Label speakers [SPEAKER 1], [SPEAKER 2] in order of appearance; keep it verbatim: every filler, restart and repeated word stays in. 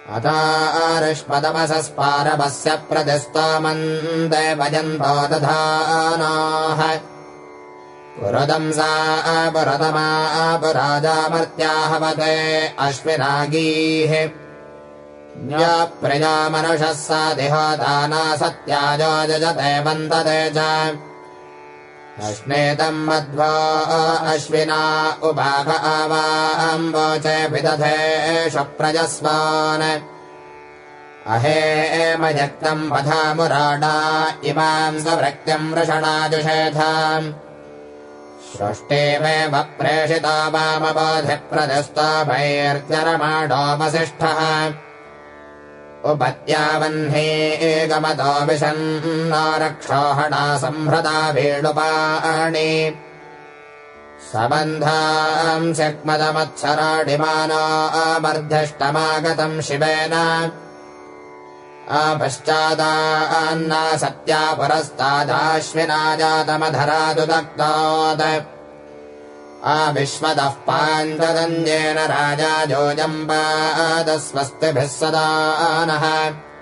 [SPEAKER 1] अतारिष्पदमसस्पारवस्य प्रतिस्तमन्दे भजन्तो दधानाः पुरदंसा पुरतमा पुराजामर्त्याहवते अश्विनागीः या प्रजा मनुषः सा दिहोदाना सत्याजो जजते वन्दते च अश्नेतम् मध्वो अश्विना उभाग आवाम्बोचे विदधेषु प्रजस्वान् अहेमयक्तम् पधामुराडा इमाम् सवृक्त्यम् वृषणाजुषेधाम् सृष्टिमेव प्रेषिता वामबोधिप्रदिस्ताभैर्जरमाणोपसिष्ठः उपत्यावह्ने गमतो विशन्नो रक्षोहणा संहृता वेणुपाणि सबन्धाम् शक्मदमत्सराडिमानो अमर्धिष्टमागतम् शिवेन अपश्चादान्ना सत्या पुरस्तादाश्विना जातमधरादुदक्तात् अविश्वतः पाञ्चदन्येन राजा जोजम्बादस्वस्तिभिः सदा नः